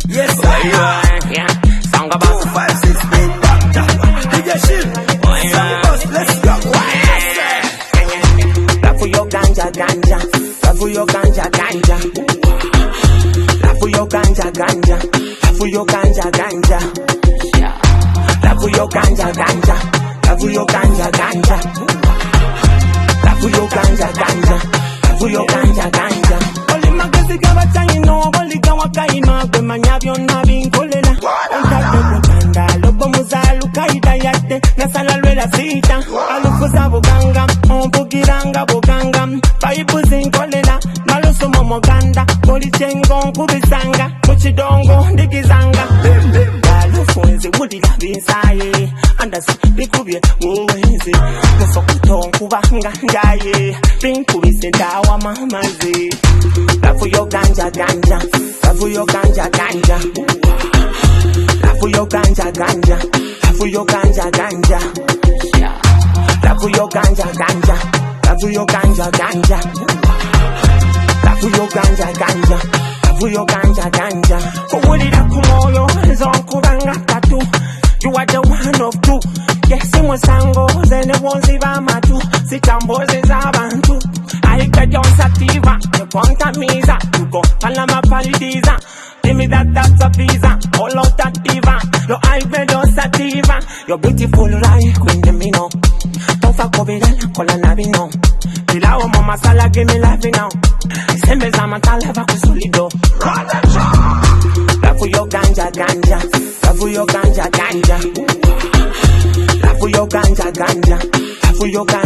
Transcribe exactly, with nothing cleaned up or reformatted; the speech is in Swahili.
Yes, sir. Yeah. Song about Two, five, six, eight, doctor. D J Shield. Song boss, let's go. Yes, sir. La for your ganja, ganja. La for your ganja, ganja. La for your ganja, ganja. La for your ganja, ganja. La for your ganja, ganja. La for your ganja, ganja. La for your ganja, ganja. La for your ganja, ganja. Oli magezi kabacha ino, oli kawaka ino, kwe manyavyo na binkolela. Ontake kutanda, lobo muzalu kaida yate, nasala lwela sita. Alukuza buganga, ompukiranga buganga, paipu zinkolela, malusu momoganda, koli chengo kubisanga, kuchidongo ndikizanga. Galufunzi wudi labisaye, andasi bikubye uwenzi, musokuto kubanga njaye, binkubise dawa mamazi. La for your ganja, ganja. La for your ganja, ganja. La for your ganja, ganja. La for your ganja, ganja. La for your ganja, ganja. La for your ganja, ganja. La for your ganja, ganja. La for your ganja, ganja. Kowuli da kumoyo, zonku banga tatu. You are the one of two. Yes, in Musango, then the ones iba matu. Sitamboze zabantu. Aika John Sativa, the Quantamiza. You go Palama Palidiza. Give me that, that's a visa. All out that diva. Your Ibe John Sativa. You're beautiful, right? Queen the Mino. Don't fuck over the Cola Navino. Pilao Mama Sala, give me life now. Sembe Zamantala Vakusulido. Run the track. La for your ganja, ganja. La for your ganja, ganja. La for your ganja, ganja. La for your ganja.